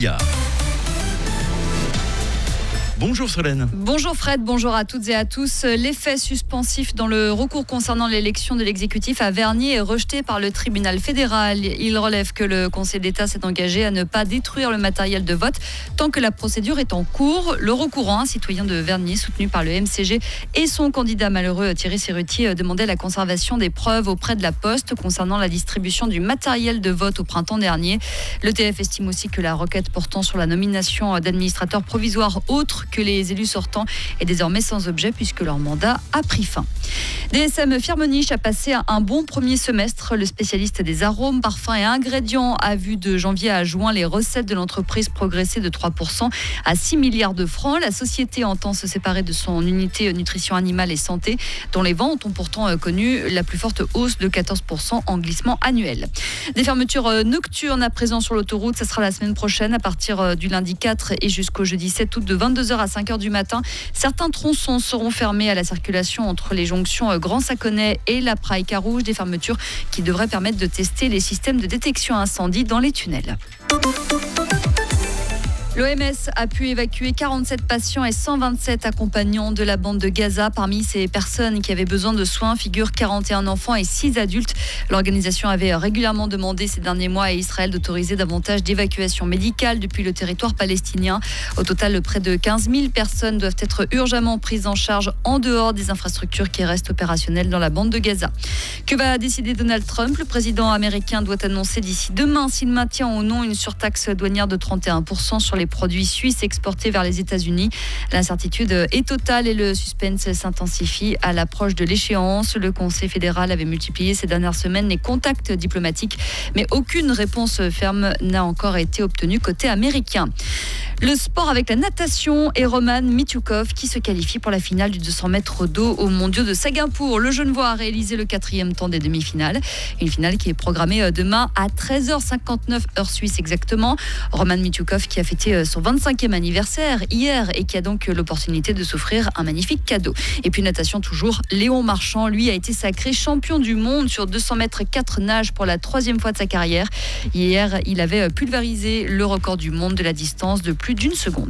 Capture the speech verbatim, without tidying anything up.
Yeah. Bonjour Solène. Bonjour Fred, bonjour à toutes et à tous. L'effet suspensif dans le recours concernant l'élection de l'exécutif à Vernier est rejeté par le tribunal fédéral. Il relève que le Conseil d'État s'est engagé à ne pas détruire le matériel de vote tant que la procédure est en cours. Le recourant, un citoyen de Vernier soutenu par le M C G et son candidat malheureux Thierry Serrutier, demandait la conservation des preuves auprès de la Poste concernant la distribution du matériel de vote au printemps dernier. Le T F estime aussi que la requête portant sur la nomination d'administrateurs provisoires autres que les élus sortants est désormais sans objet puisque leur mandat a pris fin. D S M Firmenich a passé un bon premier semestre. Le spécialiste des arômes, parfums et ingrédients a vu de janvier à juin les recettes de l'entreprise progresser de trois pour cent à six milliards de francs. La société entend se séparer de son unité nutrition animale et santé, dont les ventes ont pourtant connu la plus forte hausse de quatorze pour cent en glissement annuel. Des fermetures nocturnes à présent sur l'autoroute, ça sera la semaine prochaine à partir du lundi quatre et jusqu'au jeudi sept août de vingt-deux heures à cinq heures du matin. Certains tronçons seront fermés à la circulation entre les jonctions Grand Saconnet et la Praille-Carouge, des fermetures qui devraient permettre de tester les systèmes de détection incendie dans les tunnels. L'O M S a pu évacuer quarante-sept patients et cent vingt-sept accompagnants de la bande de Gaza. Parmi ces personnes qui avaient besoin de soins figurent quarante et un enfants et six adultes. L'organisation avait régulièrement demandé ces derniers mois à Israël d'autoriser davantage d'évacuations médicales depuis le territoire palestinien. Au total, près de quinze mille personnes doivent être urgemment prises en charge en dehors des infrastructures qui restent opérationnelles dans la bande de Gaza. Que va décider Donald Trump ? Le président américain doit annoncer d'ici demain s'il maintient ou non une surtaxe douanière de trente et un pour cent sur les produits suisses exportés vers les États-Unis. L'incertitude est totale et le suspense s'intensifie à l'approche de l'échéance. Le Conseil fédéral avait multiplié ces dernières semaines les contacts diplomatiques, mais aucune réponse ferme n'a encore été obtenue côté américain. Le sport avec la natation et Roman Miťukov qui se qualifie pour la finale du deux cents mètres d'eau aux Mondiaux de Singapour. Le Genevois a réalisé le quatrième temps des demi-finales. Une finale qui est programmée demain à treize heures cinquante-neuf heure suisse exactement. Roman Miťukov qui a fêté son vingt-cinquième anniversaire hier et qui a donc l'opportunité de s'offrir un magnifique cadeau. Et puis natation toujours, Léon Marchand, lui, a été sacré champion du monde sur deux cents mètres quatre nages pour la troisième fois de sa carrière. Hier, il avait pulvérisé le record du monde de la distance de plus d'une seconde.